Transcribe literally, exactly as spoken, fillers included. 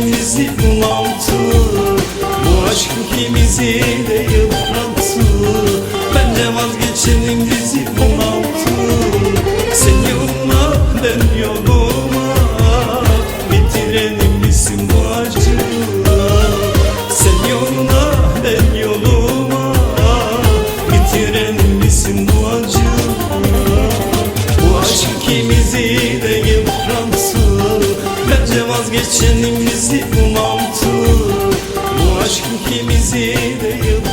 bizi bunalttı. Bu aşk ikimizi de yıprattı. Bence vazgeçelim bizi bunalttı. Sen yoluna ben yoluma, bitirelim bizim bu acıyı. Sen yoluna ben yoluma, bitirelim bizim bu acıyı. Bu aşk ikimizi de yıprattı. Bence vazgeçelim bizi bunalttı. Bu aşk ikimizi de yıprattı.